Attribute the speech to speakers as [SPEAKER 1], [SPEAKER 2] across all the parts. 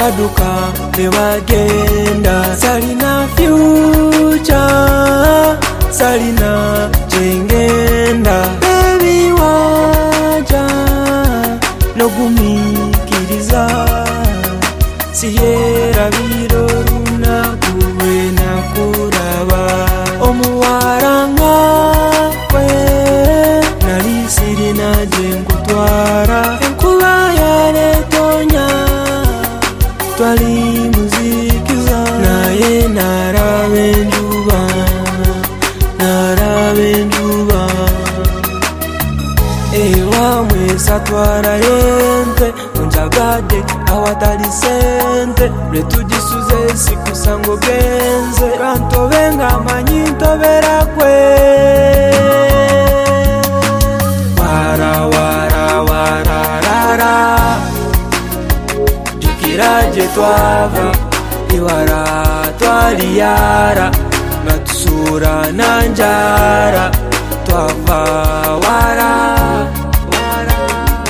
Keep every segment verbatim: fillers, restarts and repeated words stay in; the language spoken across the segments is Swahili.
[SPEAKER 1] baduka bebagenda. Salina future, salina jengenda. Baby waja nogumikiriza, siyera biro lunaku lwena kuraba. Omuwaranga kwe nali sirina jengutwara. Enkuba yaletonya twali muzikiza, naye naraba enjuba, naraba enjuba. Ewa mwesa twara yente unjagade awatali sente. Letujisuze siku sango genze, kantobenga manyi ntobera kwe. Wara wara wara rara, jukiraje twava iwara twaliyara. Natusura nanjara twava wara wara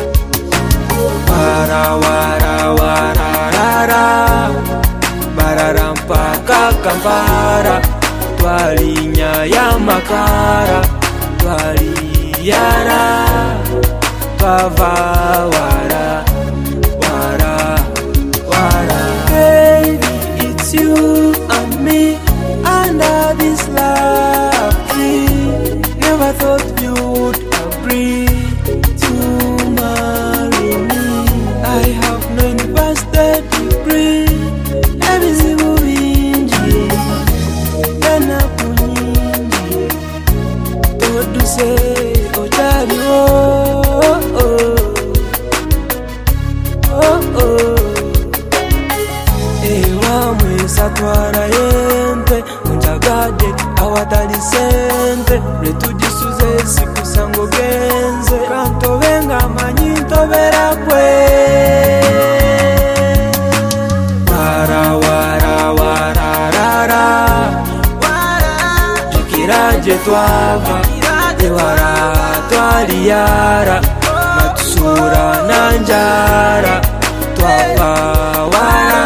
[SPEAKER 1] wara wara wara rara. Barara mpaka Kampala twalinya ya makara. Twaliyara twava wara wara wara. Baby, it's you and me under this love tree. Never thought you would agree to marry me. I have no university degree, ebizibu bingi gana kunyingi. Toduse otaliwo, oh oh oh. Ewa mwesa twara yente unjagade awatali sente. Letujisuze siku sango genze, kantobenga manyi ntobera kwe. Wara wara wara rara, jukiraje twava ewara twaliyara. Natusura nanjara twava wara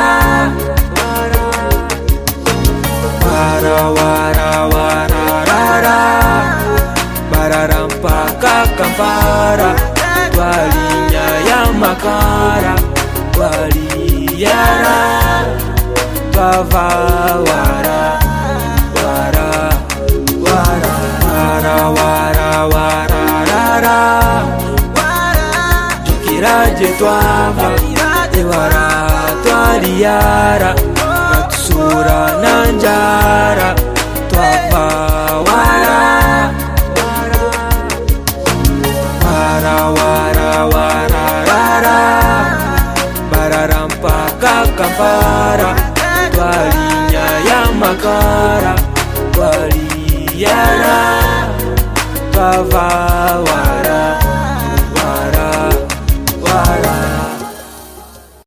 [SPEAKER 1] wara wara wara rara. Barara mpaka Kampala twalinya ya makara. Twaliyara twava wara wara wara wara wara wara rara. Jukiraje twava ewara twaliyara. Natusura nanjara twava wara wara wara wara rara. Barara mpaka Kampala twalinya ya makara. Twaliyara twava